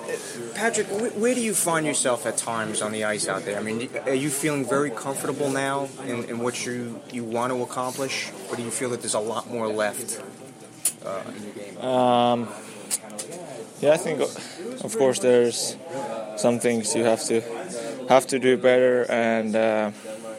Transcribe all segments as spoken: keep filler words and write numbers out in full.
Patrick, wh- where do you find yourself at times on the ice out there? I mean, are you feeling very comfortable now in, in what you, you want to accomplish, or do you feel that there's a lot more left uh, in your game? Um, yeah, I think, of course, there's some things you have to have to do better, and uh,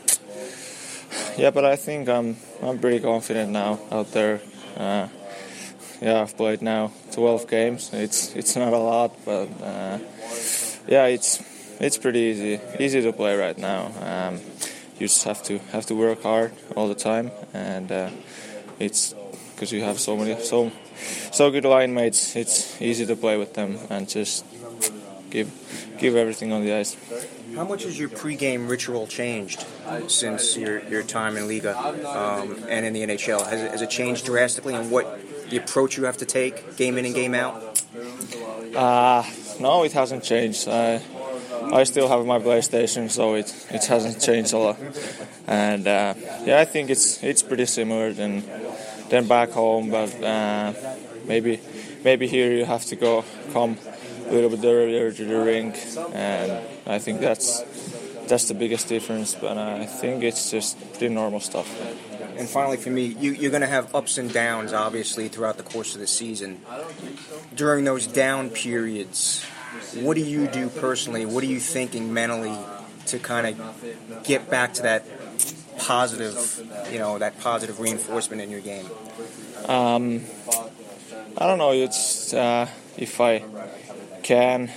yeah, but I think I'm I'm pretty confident now out there. Uh, yeah, I've played now twelve games. It's it's not a lot, but uh, yeah, it's it's pretty easy easy to play right now. Um, you just have to have to work hard all the time, and uh, it's because you have so many so so good line mates. It's easy to play with them and just give give everything on the ice. How much has your pregame ritual changed since your, your time in Liga um, and in the N H L? Has it, has it changed drastically in what the approach you have to take game in and game out? Uh, no, it hasn't changed. I I still have my PlayStation, so it, it hasn't changed a lot. And uh, yeah, I think it's it's pretty similar than than back home, but uh, maybe maybe here you have to go come a little bit earlier to the rink, and I think that's that's the biggest difference. But I think it's just pretty normal stuff. And finally, for me, you, you're going to have ups and downs, obviously, throughout the course of the season. During those down periods, what do you do personally? What are you thinking mentally to kind of get back to that positive, you know, that positive reinforcement in your game? Um, I don't know. It's uh, if I can,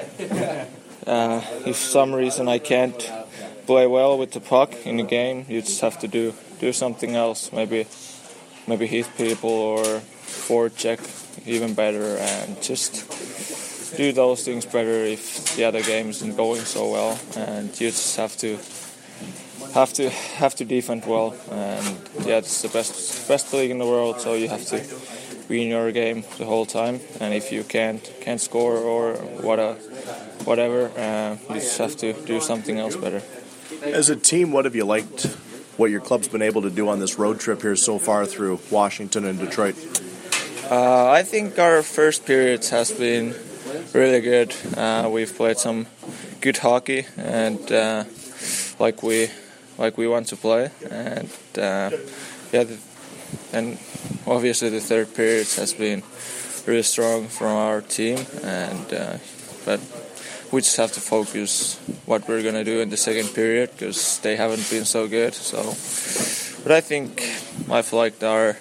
uh, if some reason I can't play well with the puck in the game, you just have to do do something else. Maybe maybe hit people or forecheck even better, and just do those things better if the other game isn't going so well. And you just have to have to have to defend well. And yeah, it's the best best league in the world, so you have to be in your game the whole time. And if you can't can't score or what a, whatever, uh, you just have to do something else better. As a team, what have you liked what your club's been able to do on this road trip here so far through Washington and Detroit? Uh, I think our first period has been really good. Uh, we've played some good hockey, and uh, like we like we want to play. And uh, yeah, the, and obviously the third period has been really strong from our team. And uh, but we just have to focus what we're gonna do in the second period, because they haven't been so good. So, but I think I've liked our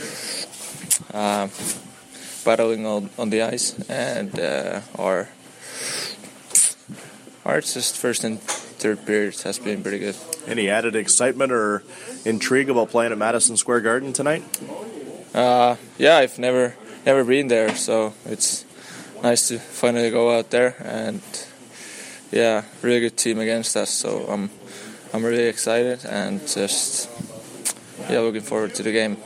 uh, battling on, on the ice, and uh, our our just first and third periods has been pretty good. Any added excitement or intrigue about playing at Madison Square Garden tonight? Uh, yeah, I've never never been there, so it's nice to finally go out there, and yeah, really good team against us. So I'm I'm really excited and just yeah looking forward to the game.